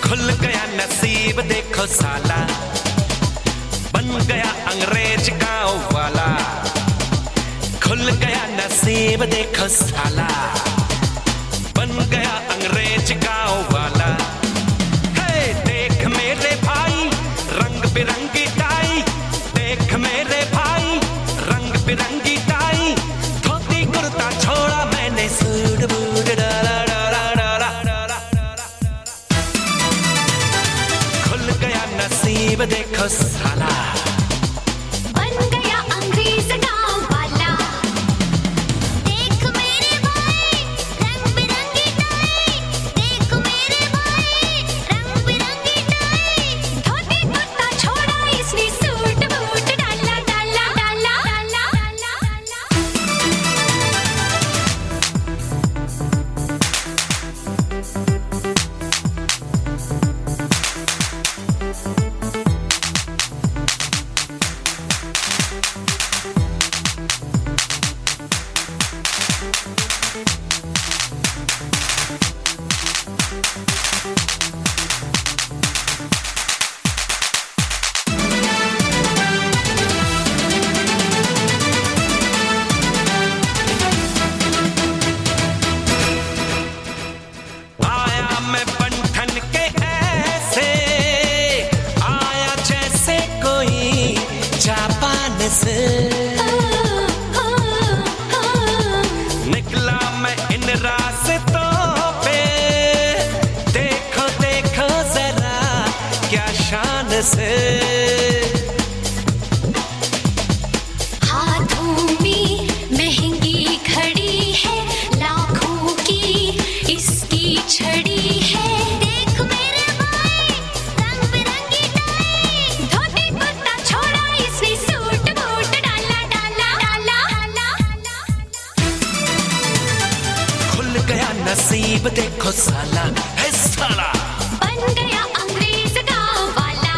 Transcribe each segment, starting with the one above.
खुल गया नसीब देखो साला, बन गया अंग्रेज गाँव वाला। खुल गया नसीब देखो साला, बन गया अंग्रेज गाँव वाला। हे देख मेरे भाई रंग बिरंगी टाई, देख मेरे भाई रंग बिरंगी टाई। धोती कुर्ता छोड़ा मैंने सूट बूट डाला डाला डाला डाला। खुल गया नसीब देखो साला, बन गया अंग्रेज गाँव वाला। देख मेरे भाई रंग बिरंगी टाई, देख मेरे भाई रंग बिरंगी टाई। धोती कुर्ता छोड़ा इसने सूट बूट डाला डाला डाला डाला। आया मैं बंधन के ऐसे, आया जैसे कोई जापान से। निकला मैं इन रास्तों पे, देखो देखो जरा क्या शान से। हाथों में महंगी घड़ी है, लाखों की इसकी छड़ी है। देख मेरे भाई रंग बिरंगी टाई, धोती कुर्ता छोड़ा इसने सूट बूट डाला डाला डाला डाला। खुल गया नसीब देखो साला, है साला। बन गया अंग्रेज गाँव वाला।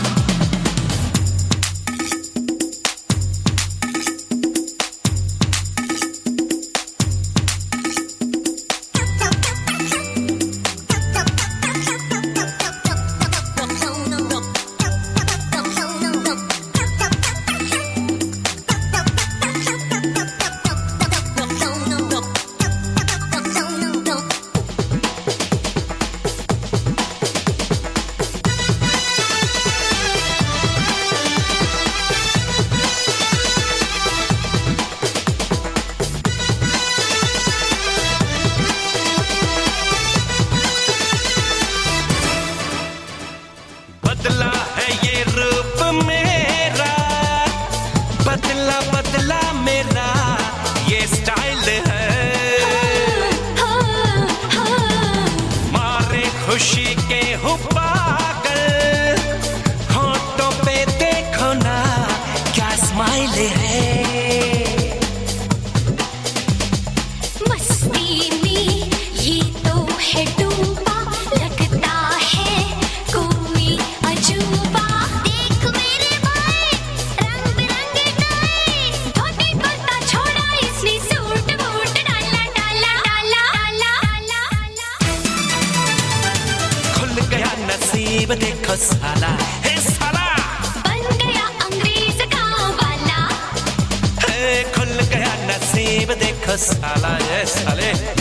बदला है ये रूप मेरा, बदला बदला मेरा ये स्टाइल है। मारे खुशी के हूँ पागल, होठों पे देखो ना क्या स्माइल है। मस्ती में ये तो है डूबा, लगता है कोई अजूबा। देख मेरे भाई रंग बिरंगी टाई, धोती कुर्ता छोड़ा इसने सूट बूट डाला डाला डाला डाला। खुल गया नसीब देखो साला, है साला। बन गया अंग्रेज गाँव वाला। खुल गया नसीब देखो साला, ये साले।